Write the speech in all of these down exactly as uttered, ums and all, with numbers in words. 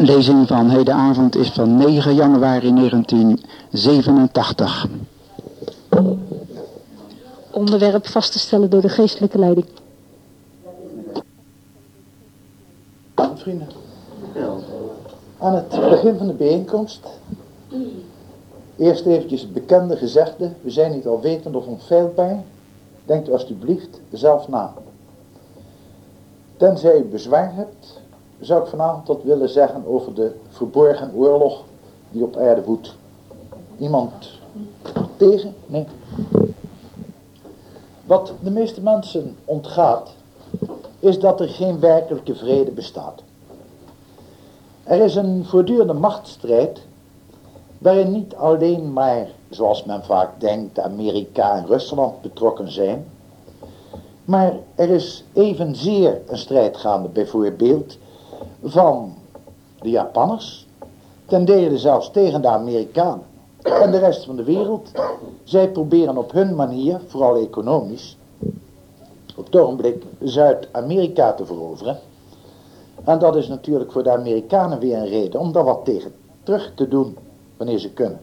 lezing van hedenavond is van negen januari negentien zevenentachtig. Onderwerp vast te stellen door de geestelijke leiding. Vrienden, aan het begin van de bijeenkomst eerst eventjes het bekende gezegde: we zijn niet alwetend of onfeilbaar. Denkt u alstublieft zelf na. Tenzij u bezwaar hebt, zou ik vanavond wat willen zeggen over de verborgen oorlog die op aarde woedt. Iemand tegen? Nee. Wat de meeste mensen ontgaat, is dat er geen werkelijke vrede bestaat. Er is een voortdurende machtsstrijd, waarin niet alleen maar, zoals men vaak denkt, Amerika en Rusland betrokken zijn, maar er is evenzeer een strijd gaande bijvoorbeeld van de Japanners, ten dele zelfs tegen de Amerikanen en de rest van de wereld. Zij proberen op hun manier, vooral economisch, op het ogenblik Zuid-Amerika te veroveren. En dat is natuurlijk voor de Amerikanen weer een reden om daar wat tegen terug te doen wanneer ze kunnen.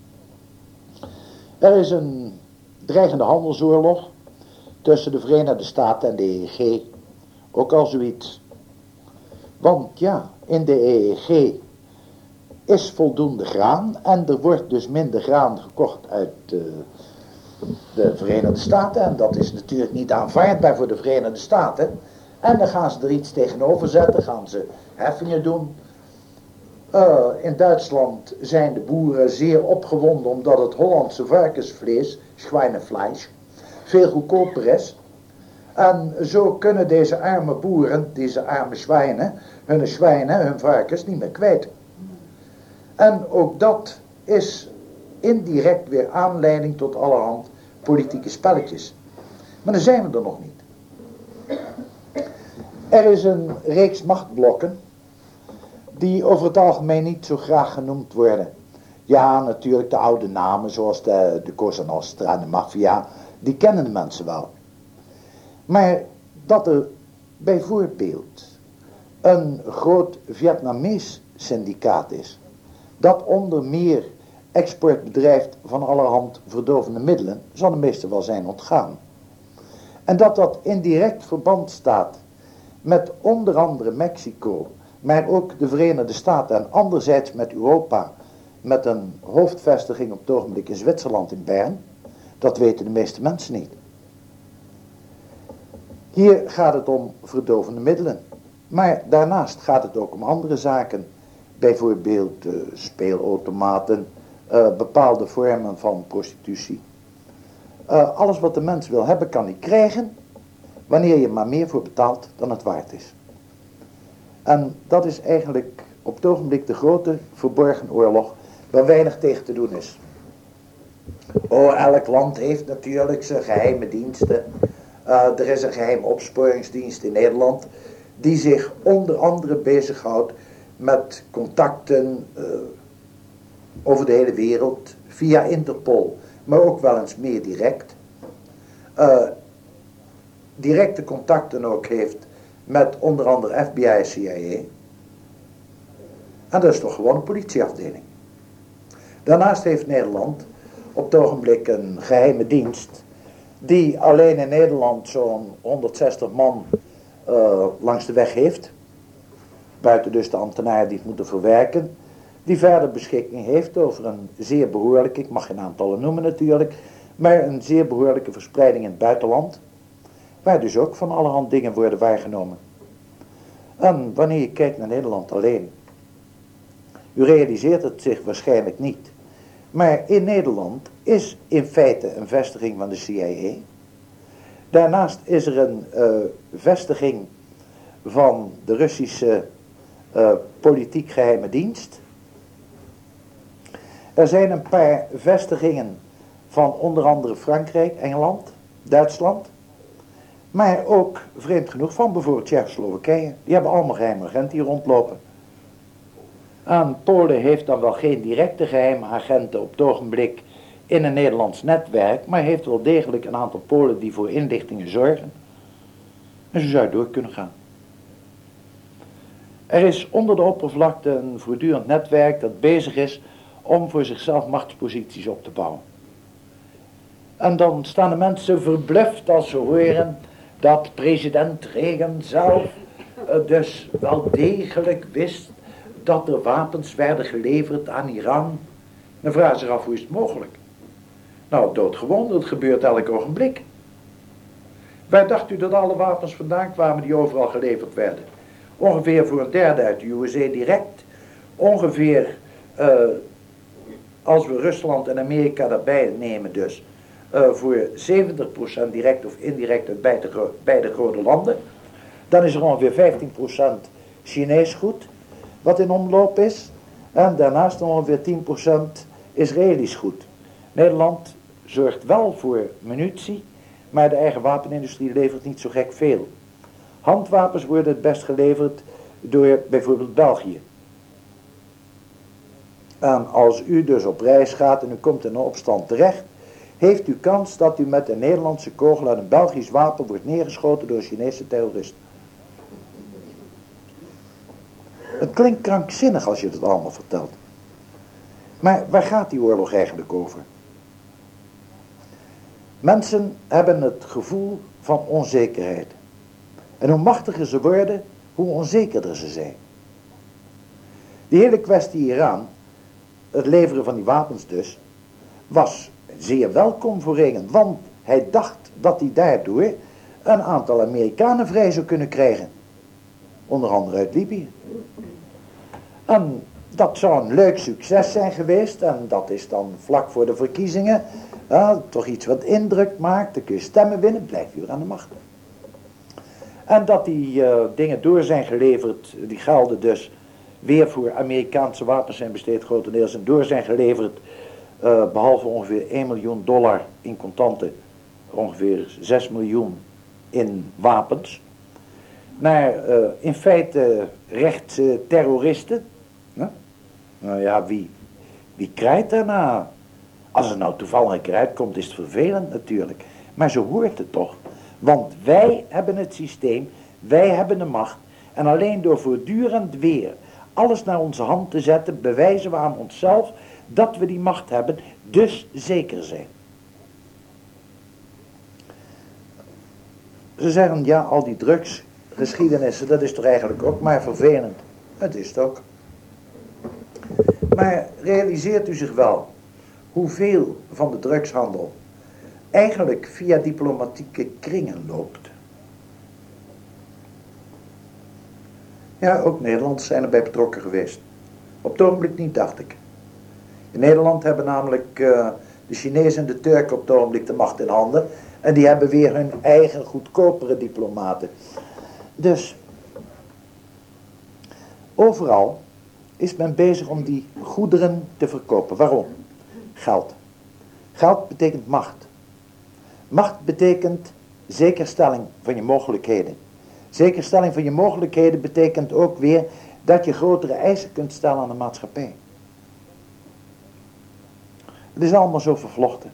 Er is een dreigende handelsoorlog tussen de Verenigde Staten en de E E G. Ook al zoiets. Want ja, in de E E G is voldoende graan en er wordt dus minder graan gekocht uit uh, de Verenigde Staten. En dat is natuurlijk niet aanvaardbaar voor de Verenigde Staten. En dan gaan ze er iets tegenover zetten, gaan ze heffingen doen. Uh, in Duitsland zijn de boeren zeer opgewonden omdat het Hollandse varkensvlees, Schweinefleisch, veel goedkoper is. En zo kunnen deze arme boeren, deze arme zwijnen, hun zwijnen, hun varkens niet meer kwijt. En ook dat is indirect weer aanleiding tot allerhand politieke spelletjes. Maar dan zijn we er nog niet. Er is een reeks machtblokken die over het algemeen niet zo graag genoemd worden. Ja, natuurlijk de oude namen zoals de, de Cosa Nostra en de Mafia, die kennen de mensen wel. Maar dat er bijvoorbeeld een groot Vietnamees syndicaat is, dat onder meer export bedrijft van allerhand verdovende middelen, zal de meeste wel zijn ontgaan. En dat dat in direct verband staat met onder andere Mexico, maar ook de Verenigde Staten en anderzijds met Europa, met een hoofdvestiging op het ogenblik in Zwitserland in Bern, dat weten de meeste mensen niet. Hier gaat het om verdovende middelen, maar daarnaast gaat het ook om andere zaken, bijvoorbeeld uh, speelautomaten, uh, bepaalde vormen van prostitutie. Uh, alles wat de mens wil hebben kan hij krijgen, wanneer je maar meer voor betaalt dan het waard is. En dat is eigenlijk op het ogenblik de grote verborgen oorlog waar weinig tegen te doen is. Oh, elk land heeft natuurlijk zijn geheime diensten. Uh, er is een geheime opsporingsdienst in Nederland die zich onder andere bezighoudt met contacten uh, over de hele wereld via Interpol, maar ook wel eens meer direct. Uh, directe contacten ook heeft met onder andere F B I en C I A. En dat is toch gewoon een politieafdeling. Daarnaast heeft Nederland op het ogenblik een geheime dienst die alleen in Nederland zo'n honderdzestig man uh, langs de weg heeft. Buiten dus de ambtenaren die het moeten verwerken. Die verder beschikking heeft over een zeer behoorlijke, ik mag geen aantallen noemen natuurlijk, maar een zeer behoorlijke verspreiding in het buitenland. Waar dus ook van allerhand dingen worden waargenomen. En wanneer je kijkt naar Nederland alleen, u realiseert het zich waarschijnlijk niet, maar in Nederland is in feite een vestiging van de C I A. Daarnaast is er een uh, vestiging van de Russische uh, politiek geheime dienst. Er zijn een paar vestigingen van onder andere Frankrijk, Engeland, Duitsland. Maar ook, vreemd genoeg, van bijvoorbeeld Tsjechoslowakije. Die hebben allemaal geheime agenten hier rondlopen. En Polen heeft dan wel geen directe geheime agenten op het ogenblik in een Nederlands netwerk, maar heeft wel degelijk een aantal Polen die voor inlichtingen zorgen. En zo zou je door kunnen gaan. Er is onder de oppervlakte een voortdurend netwerk dat bezig is om voor zichzelf machtsposities op te bouwen. En dan staan de mensen verbluft als ze horen dat president Reagan zelf uh, dus wel degelijk wist dat er wapens werden geleverd aan Iran. Dan vragen ze zich af, hoe is het mogelijk? Nou, doodgewoon, dat gebeurt elk ogenblik. Waar dacht u dat alle wapens vandaan kwamen die overal geleverd werden? Ongeveer voor een derde uit de U S A direct. Ongeveer, uh, als we Rusland en Amerika daarbij nemen dus, uh, voor zeventig procent direct of indirect uit beide, beide grote landen. Dan is er ongeveer vijftien procent Chinees goed, wat in omloop is. En daarnaast ongeveer tien procent Israëlisch goed. Nederland zorgt wel voor munitie, maar de eigen wapenindustrie levert niet zo gek veel. Handwapens worden het best geleverd door bijvoorbeeld België. En als u dus op reis gaat en u komt in een opstand terecht, heeft u kans dat u met een Nederlandse kogel uit een Belgisch wapen wordt neergeschoten door Chinese terroristen. Het klinkt krankzinnig als je het allemaal vertelt. Maar waar gaat die oorlog eigenlijk over? Mensen hebben het gevoel van onzekerheid. En hoe machtiger ze worden, hoe onzekerder ze zijn. Die hele kwestie Iran, het leveren van die wapens dus, was zeer welkom voor Reagan. Want hij dacht dat hij daardoor een aantal Amerikanen vrij zou kunnen krijgen. Onder andere uit Libië. En dat zou een leuk succes zijn geweest. En dat is dan vlak voor de verkiezingen. Uh, toch iets wat indruk maakt. Dan kun je stemmen winnen. Blijf je weer aan de macht. En dat die uh, dingen door zijn geleverd. Die gelden dus weer voor Amerikaanse wapens zijn besteed grotendeels. En door zijn geleverd. Uh, behalve ongeveer één miljoen dollar in contanten. Ongeveer zes miljoen in wapens. Naar uh, in feite rechtse terroristen. Huh? Nou ja, wie, wie krijgt daarna? Als er nou toevallig een keer uitkomt, is het vervelend natuurlijk. Maar zo hoort het toch. Want wij hebben het systeem, wij hebben de macht. En alleen door voortdurend weer alles naar onze hand te zetten, bewijzen we aan onszelf dat we die macht hebben, dus zeker zijn. Ze zeggen, ja, al die drugsgeschiedenissen, dat is toch eigenlijk ook maar vervelend. Het is het ook. Maar realiseert u zich wel hoeveel van de drugshandel eigenlijk via diplomatieke kringen loopt? Ja, ook Nederlanders zijn erbij betrokken geweest. Op het ogenblik niet, dacht ik. In Nederland hebben namelijk uh, de Chinezen en de Turken op het ogenblik de macht in handen. En die hebben weer hun eigen goedkopere diplomaten. Dus overal is men bezig om die goederen te verkopen. Waarom? Geld. Geld betekent macht. Macht betekent zekerstelling van je mogelijkheden. Zekerstelling van je mogelijkheden betekent ook weer dat je grotere eisen kunt stellen aan de maatschappij. Het is allemaal zo vervlochten.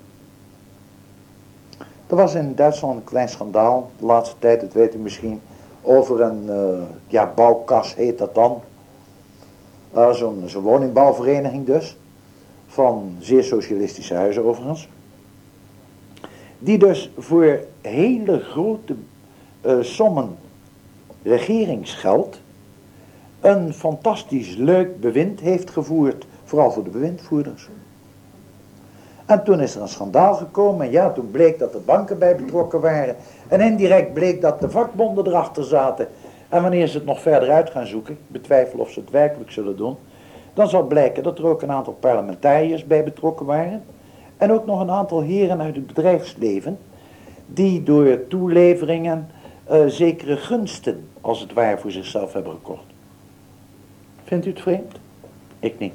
Er was in Duitsland een klein schandaal, de laatste tijd, dat weet u misschien, over een uh, ja, bouwkas heet dat dan. Uh, Zo'n zo woningbouwvereniging dus, van zeer socialistische huizen overigens. Die dus voor hele grote uh, sommen regeringsgeld een fantastisch leuk bewind heeft gevoerd, vooral voor de bewindvoerders. En toen is er een schandaal gekomen en ja, toen bleek dat er banken bij betrokken waren. En indirect bleek dat de vakbonden erachter zaten. En wanneer ze het nog verder uit gaan zoeken, ik betwijfel of ze het werkelijk zullen doen, dan zal blijken dat er ook een aantal parlementariërs bij betrokken waren. En ook nog een aantal heren uit het bedrijfsleven, die door toeleveringen uh, zekere gunsten, als het ware, voor zichzelf hebben gekocht. Vindt u het vreemd? Ik niet.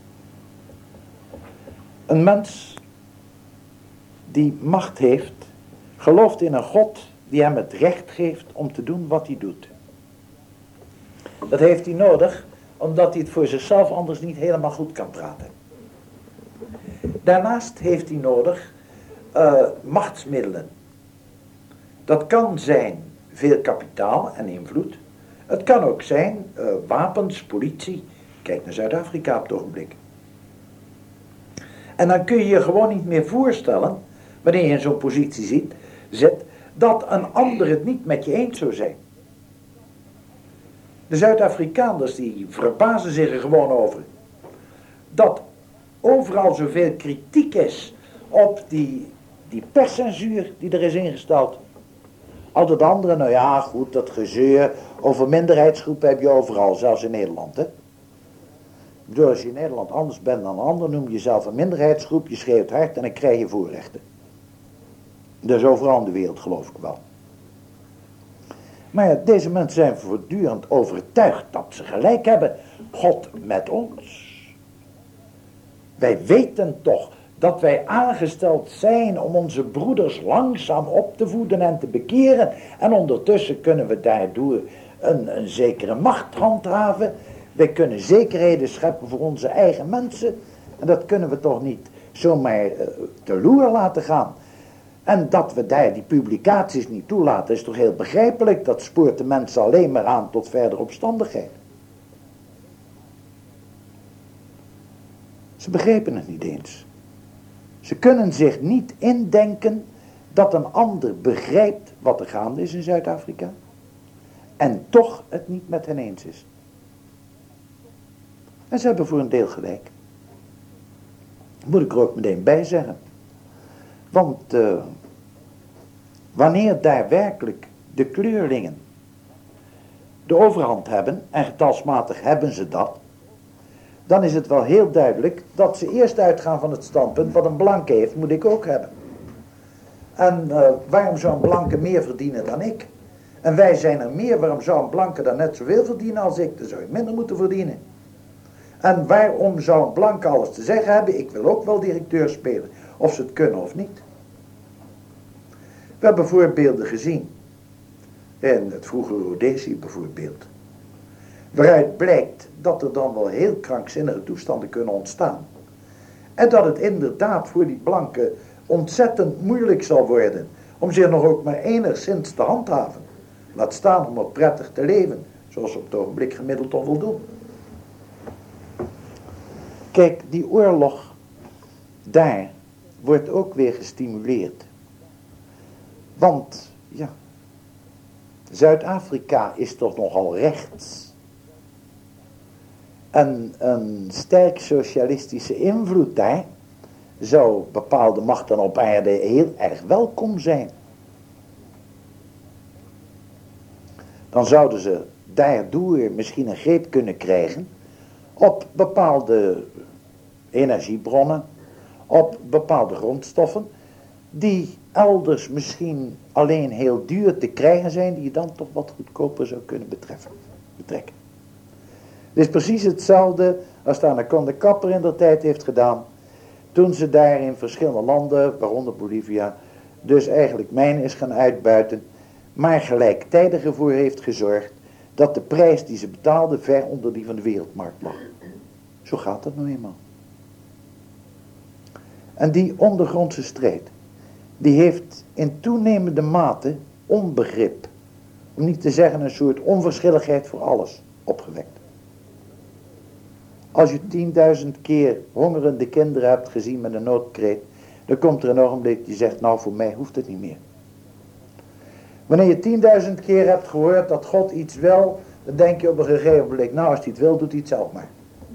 Een mens die macht heeft, gelooft in een God die hem het recht geeft om te doen wat hij doet. Dat heeft hij nodig, omdat hij het voor zichzelf anders niet helemaal goed kan praten. Daarnaast heeft hij nodig uh, machtsmiddelen. Dat kan zijn veel kapitaal en invloed. Het kan ook zijn, uh, wapens, politie. Kijk naar Zuid-Afrika op het ogenblik. En dan kun je je gewoon niet meer voorstellen, wanneer je in zo'n positie zit, zit, dat een ander het niet met je eens zou zijn. De Zuid-Afrikaners die verbazen zich er gewoon over. Dat overal zoveel kritiek is op die, die perscensuur die er is ingesteld. Al het andere, nou ja, goed, dat gezeur over minderheidsgroepen heb je overal, zelfs in Nederland, hè. Ik bedoel, als je in Nederland anders bent dan een ander, noem je jezelf een minderheidsgroep, je schreeuwt hard en dan krijg je voorrechten. Dat is overal in de wereld, geloof ik wel. Maar ja, deze mensen zijn voortdurend overtuigd dat ze gelijk hebben. God met ons. Wij weten toch dat wij aangesteld zijn om onze broeders langzaam op te voeden en te bekeren. En ondertussen kunnen we daardoor een, een zekere macht handhaven. Wij kunnen zekerheden scheppen voor onze eigen mensen. En dat kunnen we toch niet zomaar uh, te loer laten gaan. En dat we daar die publicaties niet toelaten is toch heel begrijpelijk. Dat spoort de mensen alleen maar aan tot verdere opstandigheid. Ze begrepen het niet eens. Ze kunnen zich niet indenken dat een ander begrijpt wat er gaande is in Zuid-Afrika. En toch het niet met hen eens is. En ze hebben voor een deel gelijk. Moet ik er ook meteen bij zeggen. Want uh, wanneer daar werkelijk de kleurlingen de overhand hebben, en getalsmatig hebben ze dat, dan is het wel heel duidelijk dat ze eerst uitgaan van het standpunt, wat een blanke heeft, moet ik ook hebben. En uh, waarom zou een blanke meer verdienen dan ik? En wij zijn er meer, waarom zou een blanke dan net zoveel verdienen als ik? Dan zou ik minder moeten verdienen. En waarom zou een blanke alles te zeggen hebben? Ik wil ook wel directeur spelen, of ze het kunnen of niet. We hebben voorbeelden gezien. In het vroegere Rhodesië bijvoorbeeld. Waaruit blijkt dat er dan wel heel krankzinnige toestanden kunnen ontstaan. En dat het inderdaad voor die blanken ontzettend moeilijk zal worden om zich nog ook maar enigszins te handhaven. Laat staan om er prettig te leven, zoals ze op het ogenblik gemiddeld toch wel doen. Kijk, die oorlog, daar wordt ook weer gestimuleerd. Want, ja, Zuid-Afrika is toch nogal rechts. En een sterk socialistische invloed daar zou bepaalde machten op aarde heel erg welkom zijn. Dan zouden ze daardoor misschien een greep kunnen krijgen op bepaalde energiebronnen, op bepaalde grondstoffen, die elders misschien alleen heel duur te krijgen zijn, die je dan toch wat goedkoper zou kunnen betreffen, betrekken. Het is precies hetzelfde als Tanacon de Kapper in der tijd heeft gedaan, toen ze daar in verschillende landen, waaronder Bolivia, dus eigenlijk mijnen is gaan uitbuiten, maar gelijktijdig ervoor heeft gezorgd dat de prijs die ze betaalden ver onder die van de wereldmarkt lag. Zo gaat dat nou eenmaal. En die ondergrondse strijd, die heeft in toenemende mate onbegrip, om niet te zeggen een soort onverschilligheid voor alles, opgewekt. Als je tienduizend keer hongerende kinderen hebt gezien met een noodkreet, dan komt er een ogenblik die zegt, nou voor mij hoeft het niet meer. Wanneer je tienduizend keer hebt gehoord dat God iets wil, dan denk je op een gegeven moment, nou als hij het wil, doet hij het zelf maar.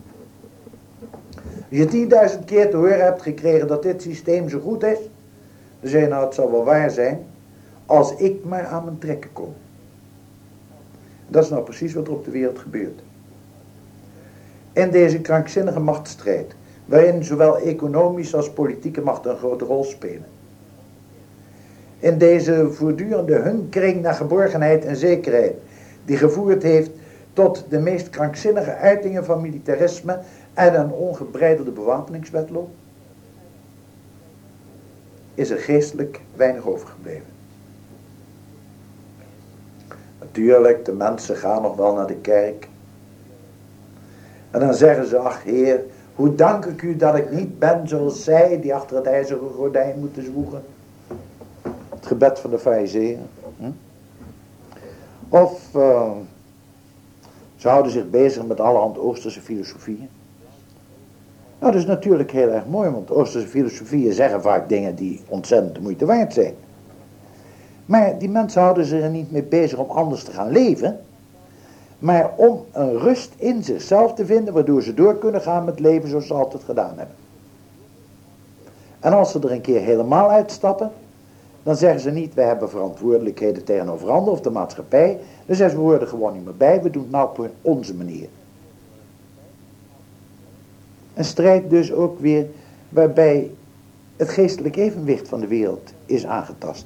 Als je tienduizend keer te horen hebt gekregen dat dit systeem zo goed is, dan zeg je, nou het zal wel waar zijn, als ik maar aan mijn trekken kom. Dat is nou precies wat er op de wereld gebeurt. In deze krankzinnige machtsstrijd, waarin zowel economische als politieke machten een grote rol spelen. In deze voortdurende hunkering naar geborgenheid en zekerheid, die gevoerd heeft tot de meest krankzinnige uitingen van militarisme en een ongebreidelde bewapeningswetloop, is er geestelijk weinig overgebleven. Natuurlijk, de mensen gaan nog wel naar de kerk. En dan zeggen ze, ach Heer, hoe dank ik u dat ik niet ben zoals zij die achter het ijzeren gordijn moeten zwoegen. Het gebed van de farizeeën. Hm? Of uh, Ze houden zich bezig met allerhand Oosterse filosofieën. Nou, dat is natuurlijk heel erg mooi, want Oosterse filosofieën zeggen vaak dingen die ontzettend de moeite waard zijn. Maar die mensen houden zich er niet mee bezig om anders te gaan leven, maar om een rust in zichzelf te vinden, waardoor ze door kunnen gaan met leven zoals ze altijd gedaan hebben. En als ze er een keer helemaal uitstappen, dan zeggen ze niet, wij hebben verantwoordelijkheden tegenover anderen of de maatschappij. Dan zeggen ze, we horen er gewoon niet meer bij, we doen het nou op onze manier. Een strijd dus ook weer waarbij het geestelijk evenwicht van de wereld is aangetast.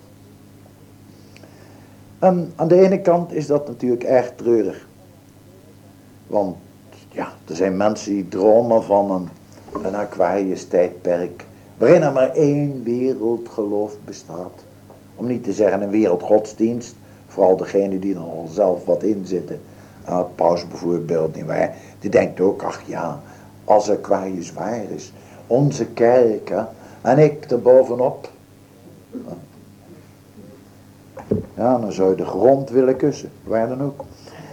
En aan de ene kant is dat natuurlijk erg treurig. Want ja, er zijn mensen die dromen van een, een Aquarius tijdperk, waarin er maar één wereldgeloof bestaat. Om niet te zeggen een wereldgodsdienst, vooral degene die er al zelf wat in zitten. Uh, Paus bijvoorbeeld, nietwaar, die denkt ook, ach ja, als Aquarius waar is, onze kerk, hè, en ik er bovenop. Ja, dan zou je de grond willen kussen, waar dan ook.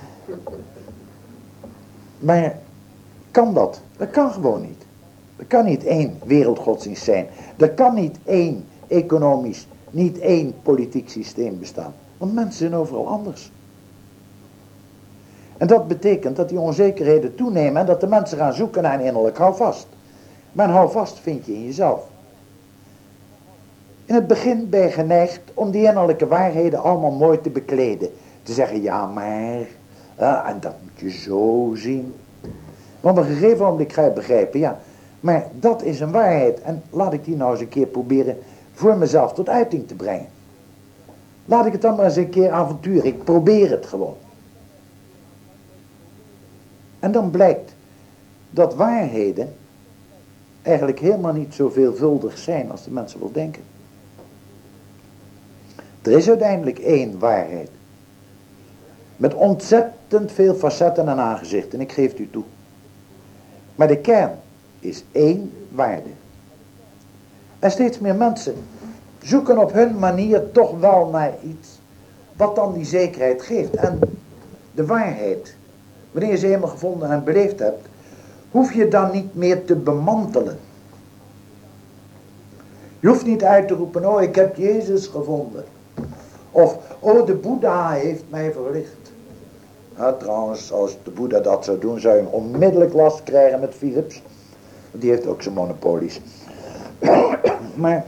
Maar kan dat? Dat kan gewoon niet. Er kan niet één wereldgodsdienst zijn. Er kan niet één economisch, niet één politiek systeem bestaan. Want mensen zijn overal anders. En dat betekent dat die onzekerheden toenemen en dat de mensen gaan zoeken naar een innerlijk houvast. Maar een houvast vind je in jezelf. In het begin ben je geneigd om die innerlijke waarheden allemaal mooi te bekleden. Te zeggen, ja maar, ja, en dat moet je zo zien. Want op een gegeven moment ga je begrijpen, ja, maar dat is een waarheid. En laat ik die nou eens een keer proberen voor mezelf tot uiting te brengen. Laat ik het dan maar eens een keer avonturen. Ik probeer het gewoon. En dan blijkt dat waarheden eigenlijk helemaal niet zo veelvuldig zijn als de mensen wel denken. Er is uiteindelijk één waarheid. Met ontzettend veel facetten en aangezichten, ik geef het u toe. Maar de kern is één waarde. En steeds meer mensen zoeken op hun manier toch wel naar iets wat dan die zekerheid geeft. En de waarheid, wanneer je ze helemaal gevonden en beleefd hebt, hoef je dan niet meer te bemantelen. Je hoeft niet uit te roepen, oh ik heb Jezus gevonden. Of, oh de Boeddha heeft mij verlicht. Ja, trouwens, als de Boeddha dat zou doen, zou je hem onmiddellijk last krijgen met Philips. Die heeft ook zijn monopolies. Maar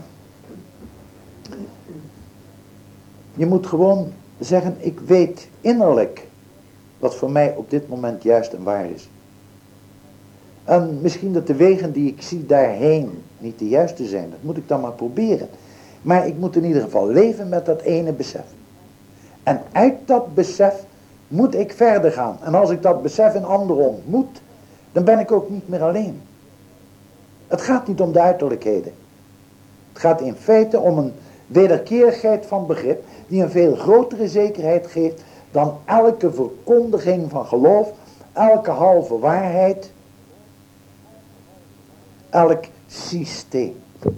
je moet gewoon zeggen, ik weet innerlijk wat voor mij op dit moment juist en waar is. En misschien dat de wegen die ik zie daarheen niet de juiste zijn. Dat moet ik dan maar proberen. Maar ik moet in ieder geval leven met dat ene besef. En uit dat besef moet ik verder gaan. En als ik dat besef in anderen ontmoet, dan ben ik ook niet meer alleen. Het gaat niet om de uiterlijkheden. Het gaat in feite om een wederkerigheid van begrip die een veel grotere zekerheid geeft dan elke verkondiging van geloof, elke halve waarheid, elk systeem.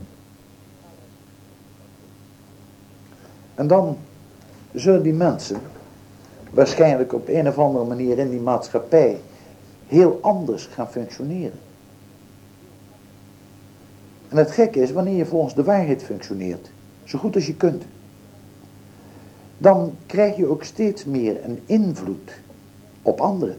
En dan zullen die mensen waarschijnlijk op een of andere manier in die maatschappij heel anders gaan functioneren. En het gekke is, wanneer je volgens de waarheid functioneert, zo goed als je kunt, dan krijg je ook steeds meer een invloed op anderen.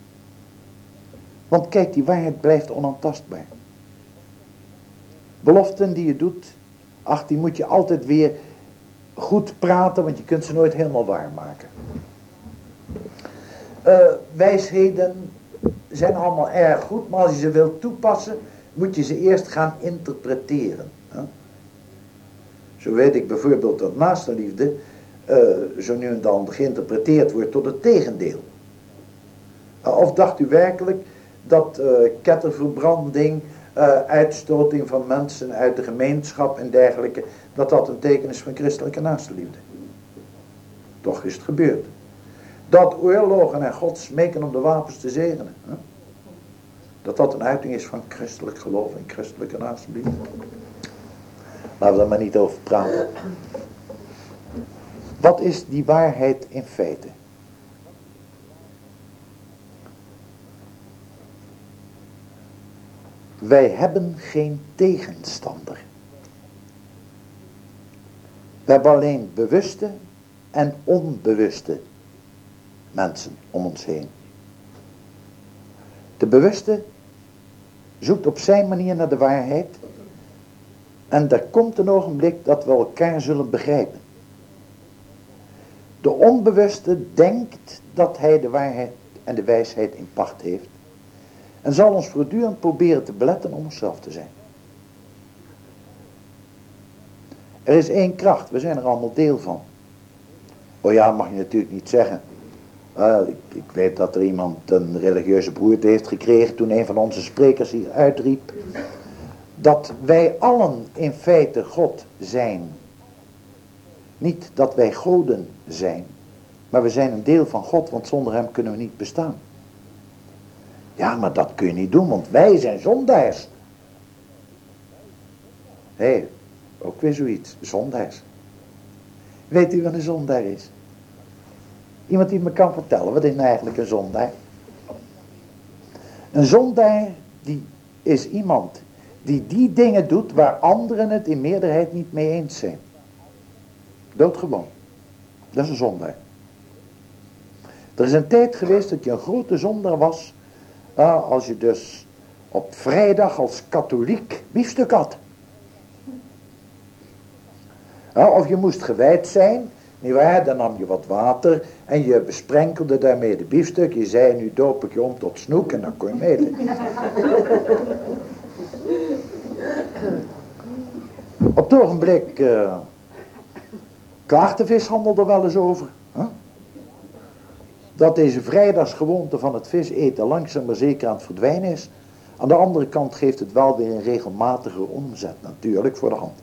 Want kijk, die waarheid blijft onaantastbaar. Beloften die je doet, ach, die moet je altijd weer goed praten, want je kunt ze nooit helemaal waarmaken. Uh, wijsheden zijn allemaal erg goed, maar als je ze wilt toepassen, moet je ze eerst gaan interpreteren. Hè? Zo weet ik bijvoorbeeld dat naastenliefde uh, zo nu en dan geïnterpreteerd wordt tot het tegendeel. Uh, of dacht u werkelijk dat uh, ketterverbranding, uh, uitstoting van mensen uit de gemeenschap en dergelijke, dat dat een teken is van christelijke naastenliefde? Toch is het gebeurd. Dat oorlogen en God smeken om de wapens te zegenen. Hè? Dat dat een uiting is van christelijk geloof en christelijke naastenliefde. Laten we daar maar niet over praten. Wat is die waarheid in feite? wij hebben geen tegenstander. We hebben alleen bewuste en onbewuste mensen om ons heen. De bewuste zoekt op zijn manier naar de waarheid. En er komt een ogenblik dat we elkaar zullen begrijpen. De onbewuste denkt dat hij de waarheid en de wijsheid in pacht heeft. En zal ons voortdurend proberen te beletten om onszelf te zijn. Er is één kracht, we zijn er allemaal deel van. Oh ja, mag je natuurlijk niet zeggen. Uh, ik, ik weet dat er iemand een religieuze beroerte heeft gekregen toen een van onze sprekers hier uitriep. Dat wij allen in feite God zijn. Niet dat wij goden zijn. Maar we zijn een deel van God, want zonder hem kunnen we niet bestaan. Ja, maar dat kun je niet doen, want wij zijn zondaars. Hé, hey, ook weer zoiets, zondaars. Weet u wat een zondaar is? Iemand die me kan vertellen, wat is nou eigenlijk een zondaar? Een zondaar, die is iemand die die dingen doet waar anderen het in meerderheid niet mee eens zijn. Doodgewoon. Dat is een zondaar. Er is een tijd geweest dat je een grote zondaar was, uh, als je dus op vrijdag als katholiek biefstuk had. Uh, of je moest gewijd zijn, nietwaar, dan nam je wat water en je besprenkelde daarmee de biefstuk. Je zei, nu doop ik je om tot snoek en dan kon je meten. Op het ogenblik uh, klaagt de vishandel er wel eens over. Huh? Dat deze vrijdagsgewoonte van het vis eten langzaam maar zeker aan het verdwijnen is. Aan de andere kant geeft het wel weer een regelmatige omzet natuurlijk voor de hand.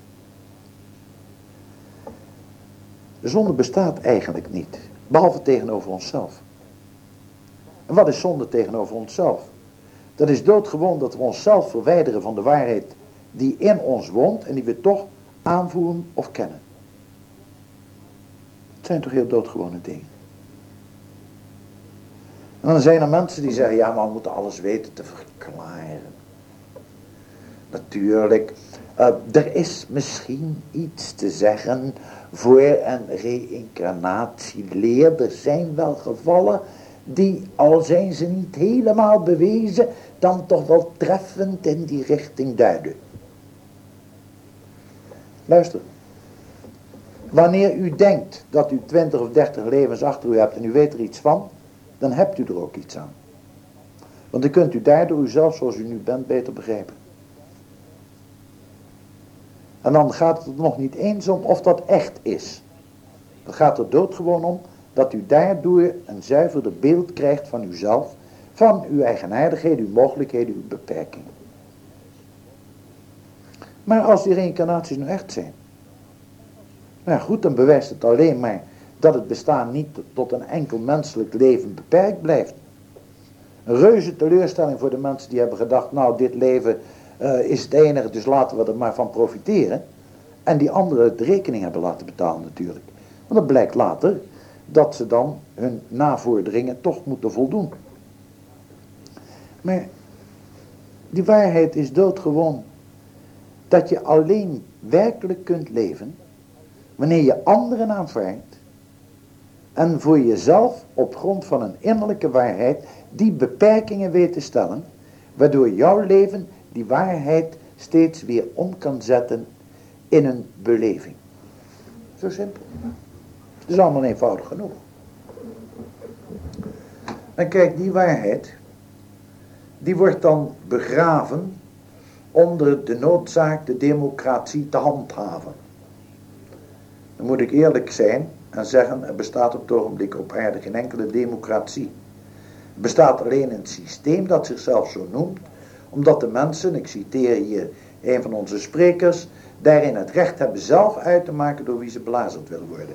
De zonde bestaat eigenlijk niet, behalve tegenover onszelf. En wat is zonde tegenover onszelf? Dat is doodgewoon dat we onszelf verwijderen van de waarheid die in ons woont en die we toch aanvoelen of kennen. Het zijn toch heel doodgewone dingen. En dan zijn er mensen die zeggen, ja, maar we moeten alles weten te verklaren. Natuurlijk, uh, er is misschien iets te zeggen voor een reïncarnatieleer. Er zijn wel gevallen die, al zijn ze niet helemaal bewezen, dan toch wel treffend in die richting duiden. Luister. Wanneer u denkt dat u twintig of dertig levens achter u hebt en u weet er iets van, dan hebt u er ook iets aan. Want dan kunt u daardoor uzelf zoals u nu bent beter begrijpen. En dan gaat het er nog niet eens om of dat echt is. Dan gaat het doodgewoon om dat u daardoor een zuiverder beeld krijgt van uzelf, van uw eigenaardigheden, uw mogelijkheden, uw beperkingen. Maar als die reïncarnaties nou echt zijn, nou ja, goed, dan bewijst het alleen maar dat het bestaan niet tot een enkel menselijk leven beperkt blijft. Een reuze teleurstelling voor de mensen die hebben gedacht, nou, dit leven uh, is het enige, dus laten we er maar van profiteren. En die anderen de rekening hebben laten betalen natuurlijk. Want het blijkt later dat ze dan hun navorderingen toch moeten voldoen. Maar die waarheid is doodgewoon. Dat je alleen werkelijk kunt leven wanneer je anderen aanvaardt en voor jezelf op grond van een innerlijke waarheid die beperkingen weet te stellen, waardoor jouw leven die waarheid steeds weer om kan zetten in een beleving. Zo simpel. Het is allemaal eenvoudig genoeg. En kijk, die waarheid, die wordt dan begraven onder de noodzaak de democratie te handhaven. Dan moet ik eerlijk zijn en zeggen, er bestaat op het ogenblik op aarde geen enkele democratie. Er bestaat alleen een systeem dat zichzelf zo noemt, omdat de mensen, ik citeer hier een van onze sprekers, daarin het recht hebben zelf uit te maken door wie ze belazerd willen worden.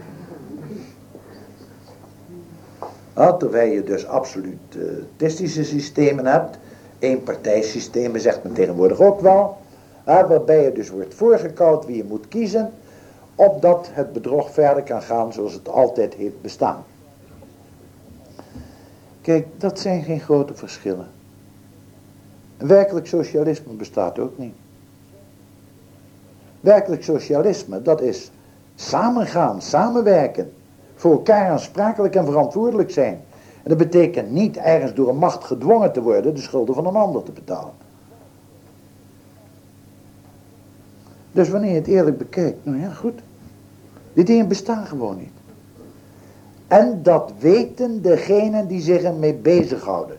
Nou, terwijl je dus absolutistische systemen hebt, eenpartijsystemen zegt men tegenwoordig ook wel, waarbij je dus wordt voorgekoud wie je moet kiezen, opdat het bedrog verder kan gaan zoals het altijd heeft bestaan. Kijk, dat zijn geen grote verschillen. Werkelijk socialisme bestaat ook niet. Werkelijk socialisme, dat is samengaan, samenwerken, voor elkaar aansprakelijk en verantwoordelijk zijn. En dat betekent niet ergens door een macht gedwongen te worden de schulden van een ander te betalen. Dus wanneer je het eerlijk bekijkt, nou ja, goed. Die dingen bestaan gewoon niet. En dat weten degenen die zich ermee bezighouden.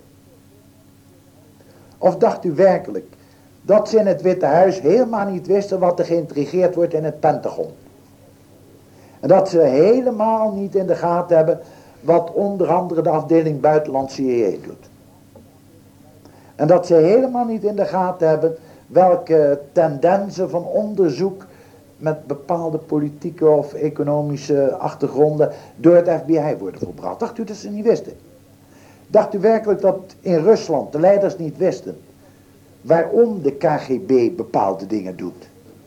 Of dacht u werkelijk dat ze in het Witte Huis helemaal niet wisten wat er geïntrigeerd wordt in het Pentagon? En dat ze helemaal niet in de gaten hebben wat onder andere de afdeling buitenland C I A doet. En dat ze helemaal niet in de gaten hebben welke tendensen van onderzoek met bepaalde politieke of economische achtergronden door het F B I worden volbracht. Dacht u dat ze niet wisten? Dacht u werkelijk dat in Rusland de leiders niet wisten waarom de K G B bepaalde dingen doet?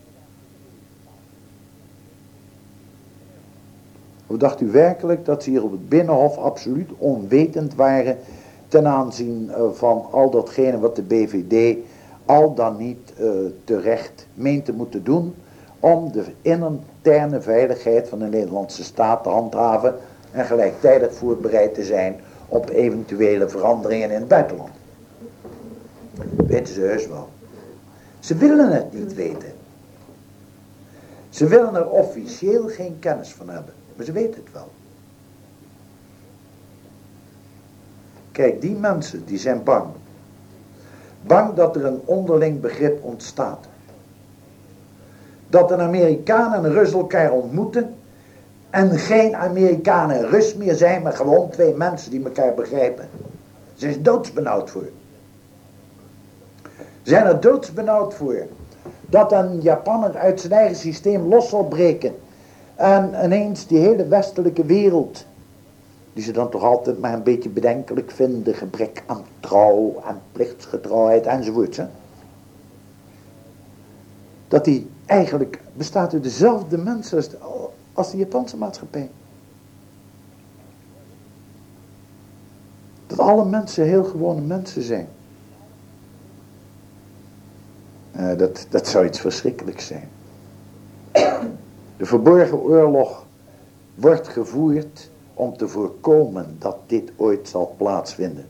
Of dacht u werkelijk dat ze hier op het Binnenhof absoluut onwetend waren ten aanzien van al datgene wat de B V D al dan niet uh, terecht meent te moeten doen om de interne veiligheid van de Nederlandse staat te handhaven en gelijktijdig voorbereid te zijn op eventuele veranderingen in het buitenland? Weten ze heus wel. Ze willen het niet weten. Ze willen er officieel geen kennis van hebben, maar ze weten het wel. Kijk, die mensen die zijn bang. Bang dat er een onderling begrip ontstaat. Dat een Amerikaan en een Rus elkaar ontmoeten en geen Amerikaan en Rus meer zijn, maar gewoon twee mensen die elkaar begrijpen. Ze zijn doodsbenauwd voor. Ze zijn er doodsbenauwd voor dat een Japanner uit zijn eigen systeem los zal breken en ineens die hele westelijke wereld, die ze dan toch altijd maar een beetje bedenkelijk vinden, gebrek aan trouw, aan plichtsgetrouwheid enzovoort, hè? Dat die eigenlijk bestaat uit dezelfde mensen als de, als de Japanse maatschappij. Dat alle mensen heel gewone mensen zijn. Uh, dat, dat zou iets verschrikkelijks zijn. De verborgen oorlog wordt gevoerd om te voorkomen dat dit ooit zal plaatsvinden.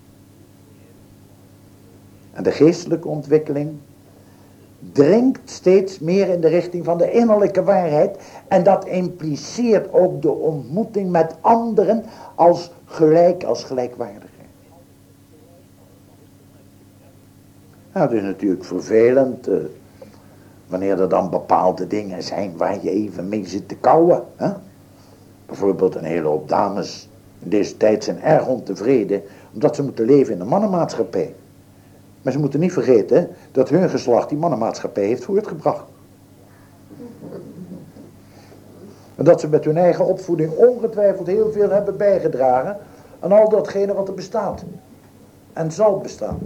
En de geestelijke ontwikkeling dringt steeds meer in de richting van de innerlijke waarheid. En dat impliceert ook de ontmoeting met anderen als gelijk, als gelijkwaardigheid. Nou, het is natuurlijk vervelend uh, wanneer er dan bepaalde dingen zijn waar je even mee zit te kauwen. Hè? Bijvoorbeeld een hele hoop dames in deze tijd zijn erg ontevreden omdat ze moeten leven in de mannenmaatschappij. Maar ze moeten niet vergeten dat hun geslacht die mannenmaatschappij heeft voortgebracht. En dat ze met hun eigen opvoeding ongetwijfeld heel veel hebben bijgedragen aan al datgene wat er bestaat. En zal bestaan.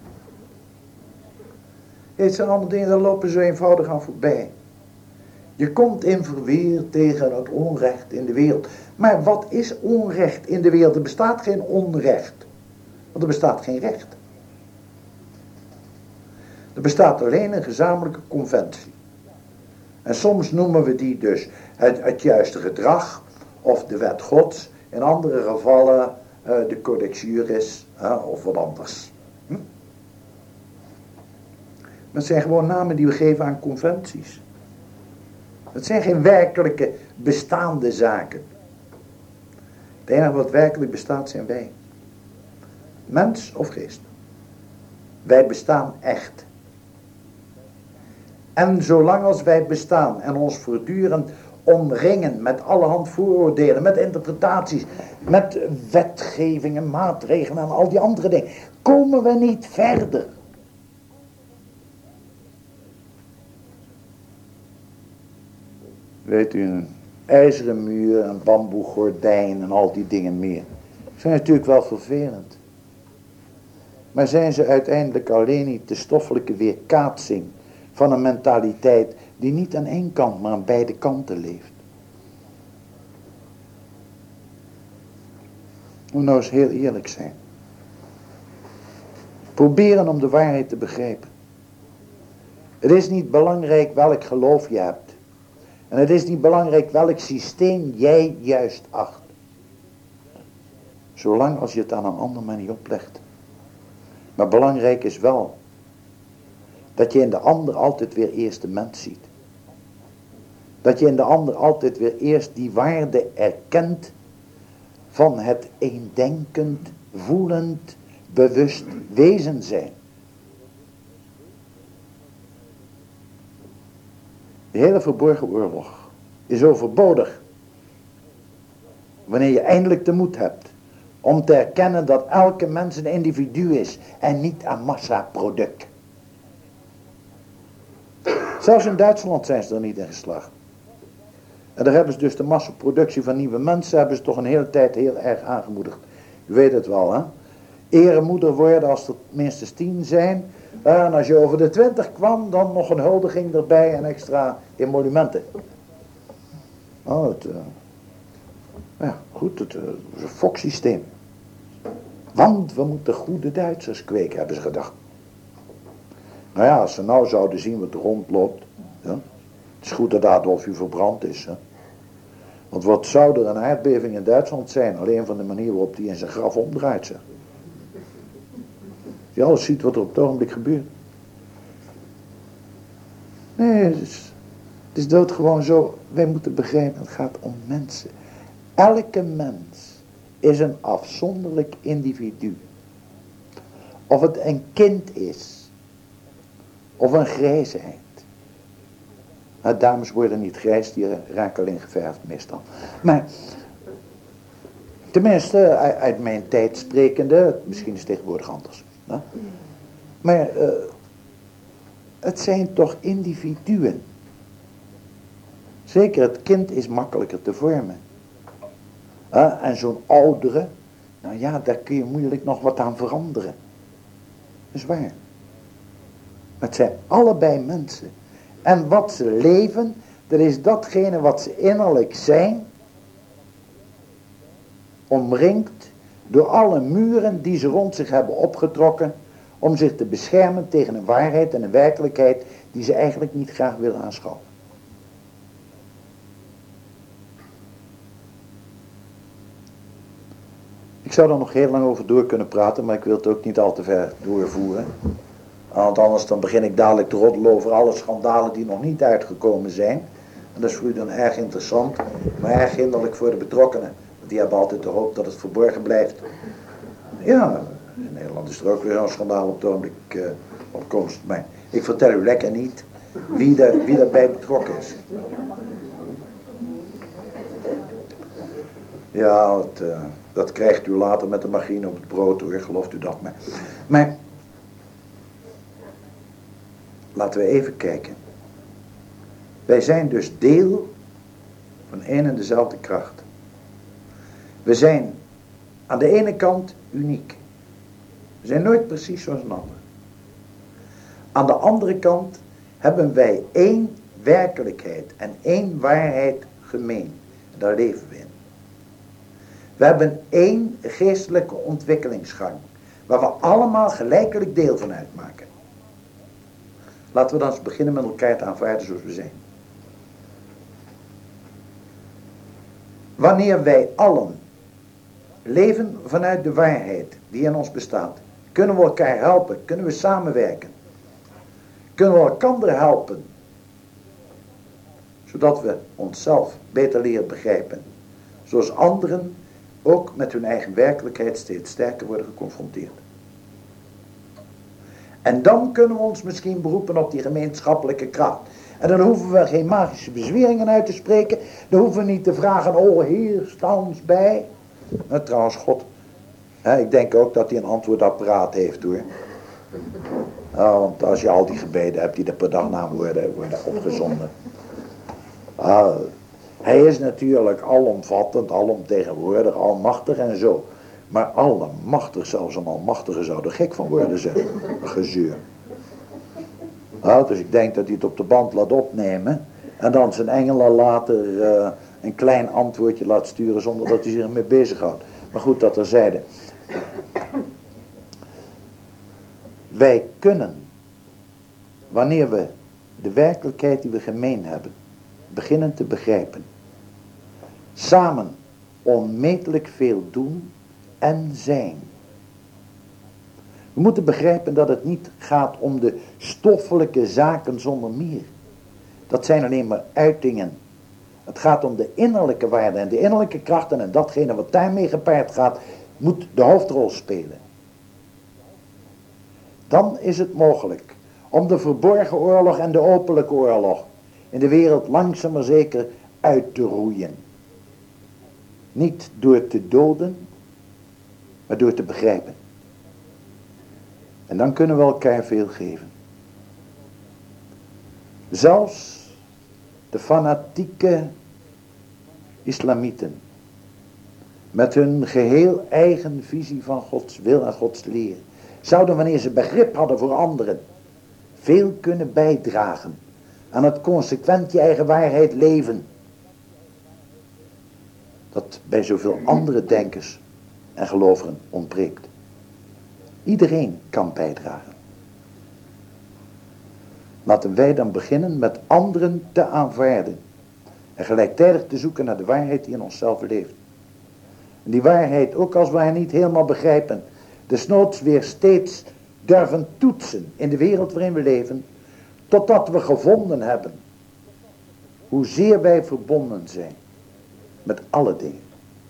Het zijn allemaal dingen, daar lopen zo eenvoudig aan voorbij. Je komt in verweer tegen het onrecht in de wereld. Maar wat is onrecht in de wereld? Er bestaat geen onrecht. Want er bestaat geen recht. Er bestaat alleen een gezamenlijke conventie. En soms noemen we die dus het, het juiste gedrag of de wet gods. In andere gevallen uh, de codex juris uh, of wat anders. Hm? Maar het zijn gewoon namen die we geven aan conventies. Het zijn geen werkelijke bestaande zaken. Het enige wat werkelijk bestaat zijn wij. Mens of geest. Wij bestaan echt. En zolang als wij bestaan en ons voortdurend omringen met allerhand vooroordelen, met interpretaties, met wetgevingen, maatregelen en al die andere dingen, komen we niet verder. Weet u, een ijzeren muur, een bamboegordijn en al die dingen meer. Zijn natuurlijk wel vervelend. Maar zijn ze uiteindelijk alleen niet de stoffelijke weerkaatsing van een mentaliteit die niet aan één kant, maar aan beide kanten leeft? Moet nou eens heel eerlijk zijn. Proberen om de waarheid te begrijpen. Het is niet belangrijk welk geloof je hebt. En het is niet belangrijk welk systeem jij juist acht. Zolang als je het aan een ander maar niet oplegt. Maar belangrijk is wel dat je in de ander altijd weer eerst de mens ziet. Dat je in de ander altijd weer eerst die waarde erkent van het eendenkend, voelend, bewust wezen zijn. De hele verborgen oorlog is overbodig wanneer je eindelijk de moed hebt om te erkennen dat elke mens een individu is en niet een massaproduct. Zelfs in Duitsland zijn ze er niet in geslaagd. En daar hebben ze dus de massaproductie van nieuwe mensen hebben ze toch een hele tijd heel erg aangemoedigd. U weet het wel, hè? Eremoeder worden als er minstens tien zijn. En als je over de twintig kwam, dan nog een huldiging erbij en extra emolumenten. Oh, het, uh, ja, goed, het uh, is een foksysteem. Want we moeten goede Duitsers kweken, hebben ze gedacht. Nou ja, als ze nou zouden zien wat er rondloopt. Ja, het is goed dat Adolf u verbrand is. Hè. Want wat zou er een aardbeving in Duitsland zijn? Alleen van de manier waarop die in zijn graf omdraait. Zeg. Je alles ziet wat er op het ogenblik gebeurt. Nee, het is, het is doodgewoon zo. Wij moeten begrijpen, het gaat om mensen. Elke mens is een afzonderlijk individu. Of het een kind is. Of een grijsheid. Nou, dames worden niet grijs, die raken alleen geverfd meestal. Maar, tenminste, uit, uit mijn tijd sprekende, misschien is het tegenwoordig anders. Hè? Maar, uh, het zijn toch individuen. Zeker, het kind is makkelijker te vormen. Uh, en zo'n oudere, nou ja, daar kun je moeilijk nog wat aan veranderen. Dat is waar. Maar het zijn allebei mensen. En wat ze leven, dat is datgene wat ze innerlijk zijn, omringd door alle muren die ze rond zich hebben opgetrokken, om zich te beschermen tegen een waarheid en een werkelijkheid die ze eigenlijk niet graag willen aanschouwen. Ik zou er nog heel lang over door kunnen praten, maar ik wil het ook niet al te ver doorvoeren. Want anders dan begin ik dadelijk te roddelen over alle schandalen die nog niet uitgekomen zijn. En dat is voor u dan erg interessant, maar erg hinderlijk voor de betrokkenen. Want die hebben altijd de hoop dat het verborgen blijft. Ja, in Nederland is er ook weer zo'n schandaal op het ogenblik uh, op komst. Maar ik vertel u lekker niet wie er, wie daarbij betrokken is. Ja, het, uh, dat krijgt u later met de margarine op het brood hoor, gelooft u dat maar. Maar laten we even kijken. Wij zijn dus deel van een en dezelfde kracht. We zijn aan de ene kant uniek. We zijn nooit precies zoals een ander. Aan de andere kant hebben wij één werkelijkheid en één waarheid gemeen. En daar leven we in. We hebben één geestelijke ontwikkelingsgang, waar we allemaal gelijkelijk deel van uitmaken. Laten we dan eens beginnen met elkaar te aanvaarden zoals we zijn. Wanneer wij allen leven vanuit de waarheid die in ons bestaat, kunnen we elkaar helpen, kunnen we samenwerken. Kunnen we elkaar helpen, zodat we onszelf beter leren begrijpen. Zoals anderen ook met hun eigen werkelijkheid steeds sterker worden geconfronteerd. En dan kunnen we ons misschien beroepen op die gemeenschappelijke kracht. En dan hoeven we geen magische bezweringen uit te spreken. Dan hoeven we niet te vragen, oh Heer, sta ons bij. Nou, trouwens, God, hè, ik denk ook dat hij een antwoordapparaat heeft hoor. Ja, want als je al die gebeden hebt die er per dag na worden, worden opgezonden. Ah, hij is natuurlijk alomvattend, alomtegenwoordig, almachtig en zo. Maar allemachtig, zelfs een almachtige zou er gek van worden, zeg. Gezeur. Ja, dus ik denk dat hij het op de band laat opnemen. En dan zijn engelen later uh, een klein antwoordje laat sturen zonder dat hij zich ermee bezighoudt. Maar goed, dat terzijde. Wij kunnen, wanneer we de werkelijkheid die we gemeen hebben, beginnen te begrijpen, samen onmetelijk veel doen en zijn. We moeten begrijpen dat het niet gaat om de stoffelijke zaken zonder meer. Dat zijn alleen maar uitingen. Het gaat om de innerlijke waarden en de innerlijke krachten, en datgene wat daarmee gepaard gaat, moet de hoofdrol spelen. Dan is het mogelijk om de verborgen oorlog en de openlijke oorlog in de wereld langzaam maar zeker uit te roeien. Niet door te doden, maar door te begrijpen. En dan kunnen we elkaar veel geven. Zelfs de fanatieke islamieten, met hun geheel eigen visie van Gods wil en Gods leer, zouden, wanneer ze begrip hadden voor anderen, veel kunnen bijdragen aan het consequent je eigen waarheid leven, dat bij zoveel andere denkers en gelovigen ontbreekt. Iedereen kan bijdragen. Laten wij dan beginnen met anderen te aanvaarden en gelijktijdig te zoeken naar de waarheid die in onszelf leeft. En die waarheid, ook als we haar niet helemaal begrijpen, desnoods weer steeds durven toetsen in de wereld waarin we leven, totdat we gevonden hebben hoezeer wij verbonden zijn met alle dingen.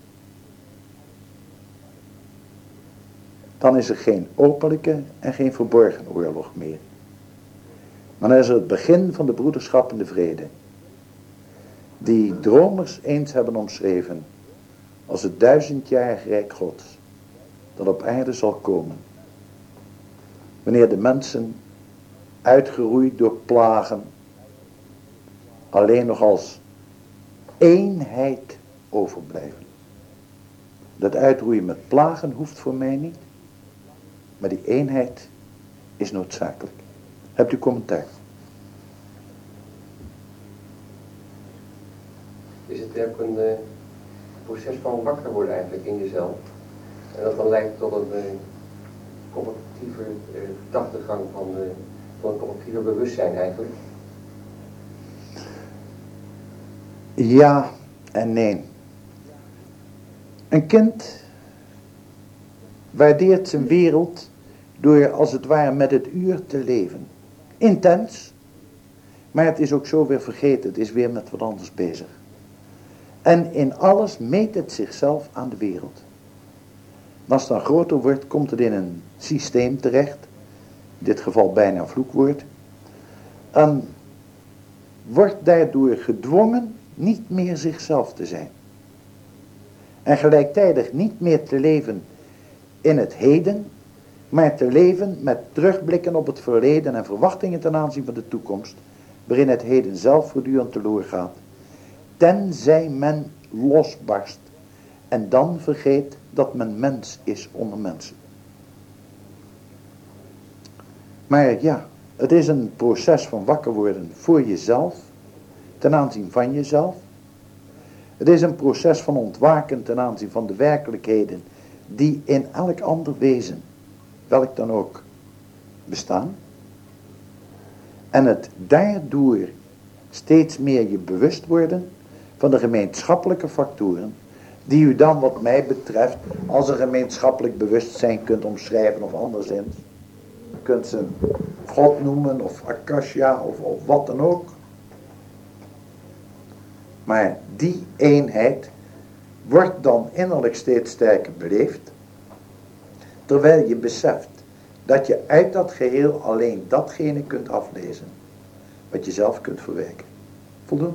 Dan is er geen openlijke en geen verborgen oorlog meer. Maar dan is er het begin van de broederschap en de vrede, die dromers eens hebben omschreven als het duizendjarige rijk Gods, dat op aarde zal komen, wanneer de mensen, uitgeroeid door plagen, alleen nog als eenheid overblijven. Dat uitroeien met plagen hoeft voor mij niet, maar die eenheid is noodzakelijk. Hebt u commentaar? Is het ook een uh, proces van wakker worden eigenlijk in jezelf? En dat dan leidt tot een uh, collectieve uh, gedachtegang van, uh, van een collectieve bewustzijn eigenlijk? Ja en nee. Een kind waardeert zijn wereld door als het ware met het uur te leven. Intens, maar het is ook zo weer vergeten, het is weer met wat anders bezig. En in alles meet het zichzelf aan de wereld. En als het dan groter wordt, komt het in een systeem terecht, in dit geval bijna een vloekwoord, en wordt daardoor gedwongen niet meer zichzelf te zijn. En gelijktijdig niet meer te leven in het heden, maar te leven met terugblikken op het verleden en verwachtingen ten aanzien van de toekomst, waarin het heden zelf voortdurend teloor gaat, tenzij men losbarst en dan vergeet dat men mens is onder mensen. Maar ja, het is een proces van wakker worden voor jezelf, ten aanzien van jezelf. Het is een proces van ontwaken ten aanzien van de werkelijkheden die in elk ander wezen, welk dan ook, bestaan. En het daardoor steeds meer je bewust worden van de gemeenschappelijke factoren, die u dan wat mij betreft als een gemeenschappelijk bewustzijn kunt omschrijven of anderszins. U kunt ze God noemen of Akasha of, of wat dan ook. Maar die eenheid wordt dan innerlijk steeds sterker beleefd, terwijl je beseft dat je uit dat geheel alleen datgene kunt aflezen wat je zelf kunt verwerken. Voldoende?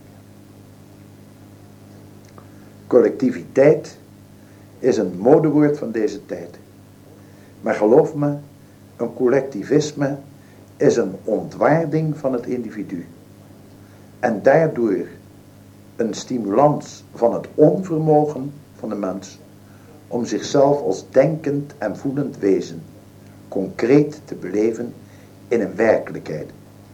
Collectiviteit is een modewoord van deze tijd. Maar geloof me, een collectivisme is een ontwaarding van het individu. En daardoor een stimulans van het onvermogen van de mens om zichzelf als denkend en voelend wezen concreet te beleven in een werkelijkheid.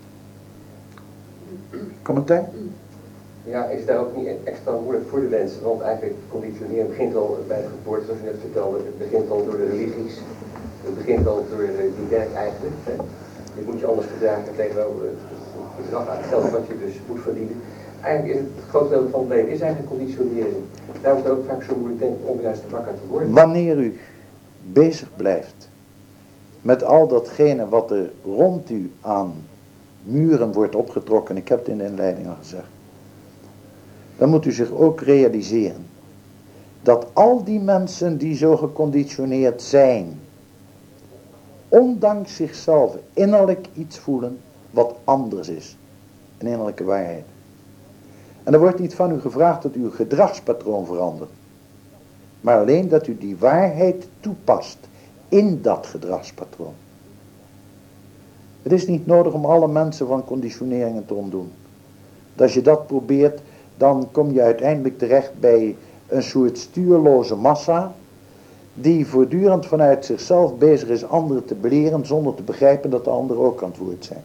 Commentaar? Ja, is daar ook niet extra moeilijk voor de mensen, want eigenlijk het conditioneren begint al bij de geboorte, zoals je net vertelde, het begint al door de religies. Het begint al door uh, die werk eigenlijk. Hè. Je moet je anders gedragen tegenover het bedrag aan het geld wat je dus moet verdienen. Eigenlijk is het groot deel van het leven is eigenlijk conditionering. Daarom is het ook vaak zo moeilijk denk ik om juist de bakker te worden. Wanneer u bezig blijft met al datgene wat er rond u aan muren wordt opgetrokken, ik heb het in de inleiding al gezegd, dan moet u zich ook realiseren dat al die mensen die zo geconditioneerd zijn, ondanks zichzelf innerlijk iets voelen wat anders is, een innerlijke waarheid. En er wordt niet van u gevraagd dat u uw gedragspatroon verandert, maar alleen dat u die waarheid toepast in dat gedragspatroon. Het is niet nodig om alle mensen van conditioneringen te ontdoen. Als je dat probeert, dan kom je uiteindelijk terecht bij een soort stuurloze massa, die voortdurend vanuit zichzelf bezig is anderen te beleren, zonder te begrijpen dat de anderen ook aan het woord zijn.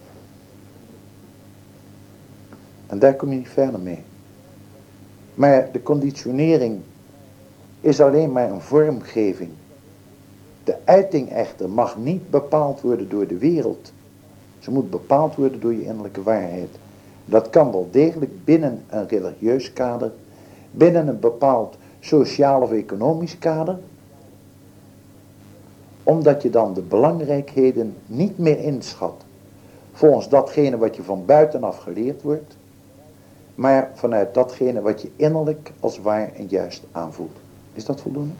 En daar kom je niet verder mee. Maar de conditionering is alleen maar een vormgeving. De uiting echter mag niet bepaald worden door de wereld. Ze moet bepaald worden door je innerlijke waarheid. Dat kan wel degelijk binnen een religieus kader, binnen een bepaald sociaal of economisch kader, omdat je dan de belangrijkheden niet meer inschat volgens datgene wat je van buitenaf geleerd wordt, maar vanuit datgene wat je innerlijk als waar en juist aanvoelt. Is dat voldoende?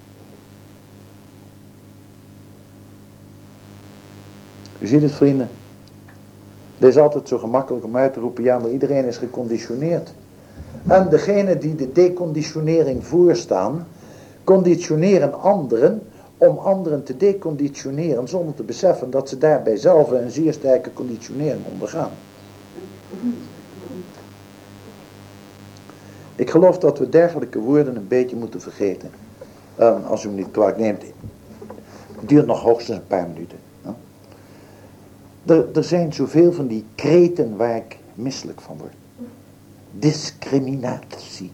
U ziet het, vrienden. Het is altijd zo gemakkelijk om uit te roepen, ja, maar iedereen is geconditioneerd. En degenen die de deconditionering voorstaan, conditioneren anderen om anderen te deconditioneren, zonder te beseffen dat ze daarbij zelf een zeer sterke conditionering ondergaan. Ik geloof dat we dergelijke woorden een beetje moeten vergeten. Um, als u me niet kwalijk neemt, het duurt nog hoogstens een paar minuten. Ja? Er, er zijn zoveel van die kreten waar ik misselijk van word. Discriminatie.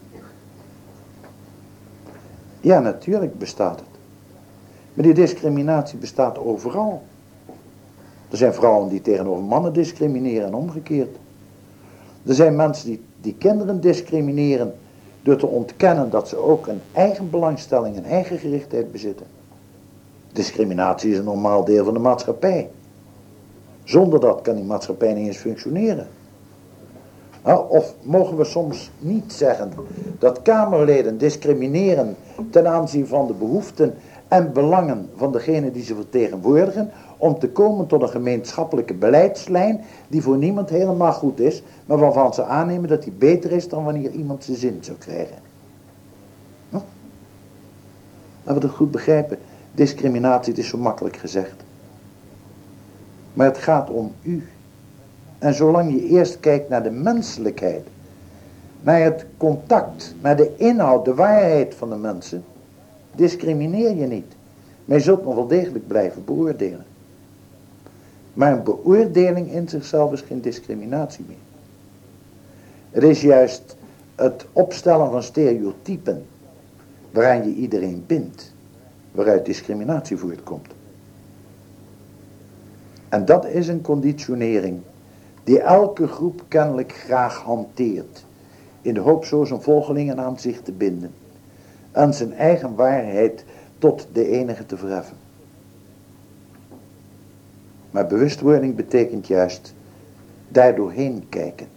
Ja, natuurlijk bestaat het. Maar die discriminatie bestaat overal. Er zijn vrouwen die tegenover mannen discrimineren en omgekeerd. Er zijn mensen die, die kinderen discrimineren door te ontkennen dat ze ook een eigen belangstelling, een eigen gerichtheid bezitten. Discriminatie is een normaal deel van de maatschappij. Zonder dat kan die maatschappij niet eens functioneren. Of mogen we soms niet zeggen dat Kamerleden discrimineren ten aanzien van de behoeften en belangen van degene die ze vertegenwoordigen, om te komen tot een gemeenschappelijke beleidslijn die voor niemand helemaal goed is, maar waarvan ze aannemen dat die beter is dan wanneer iemand zijn zin zou krijgen. Hm? Laten we het goed begrijpen. Discriminatie, het is zo makkelijk gezegd. Maar het gaat om u. En zolang je eerst kijkt naar de menselijkheid, naar het contact, naar de inhoud, de waarheid van de mensen, discrimineer je niet. Maar je zult nog wel degelijk blijven beoordelen. Maar een beoordeling in zichzelf is geen discriminatie meer. Het is juist het opstellen van stereotypen waaraan je iedereen bindt, waaruit discriminatie voortkomt. En dat is een conditionering die elke groep kennelijk graag hanteert, in de hoop zo zijn volgelingen aan zich te binden en zijn eigen waarheid tot de enige te verheffen. Maar bewustwording betekent juist daardoorheen kijken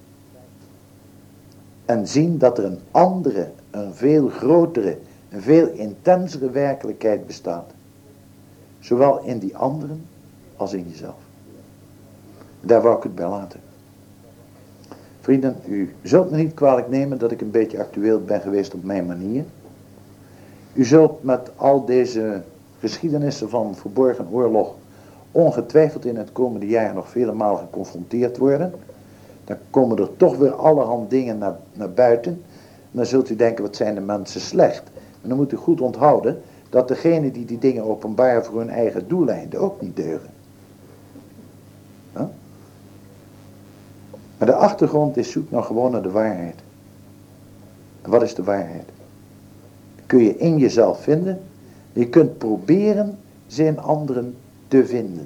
en zien dat er een andere, een veel grotere, een veel intensere werkelijkheid bestaat, zowel in die anderen als in jezelf. Daar wou ik het bij laten. Vrienden, u zult me niet kwalijk nemen dat ik een beetje actueel ben geweest op mijn manier. U zult met al deze geschiedenissen van verborgen oorlog ongetwijfeld in het komende jaar nog vele malen geconfronteerd worden. Dan komen er toch weer allerhand dingen naar, naar buiten. En dan zult u denken, wat zijn de mensen slecht. Maar dan moet u goed onthouden dat degenen die die dingen openbaren voor hun eigen doeleinden ook niet deugen. Huh? Maar de achtergrond is zoek nou gewoon naar de waarheid. En wat is de waarheid? Kun je in jezelf vinden. Je kunt proberen ze in anderen te vinden.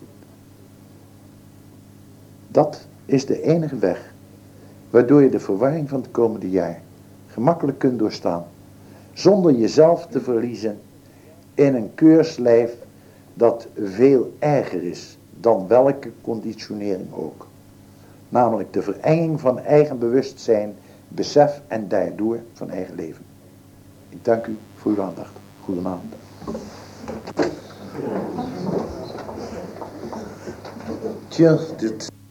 Dat is de enige weg waardoor je de verwarring van het komende jaar gemakkelijk kunt doorstaan, zonder jezelf te verliezen in een keurslijf dat veel erger is dan welke conditionering ook. Namelijk de verenging van eigen bewustzijn, besef en daardoor van eigen leven. Ik dank u voor uw aandacht. Goedenavond. Tja, dit...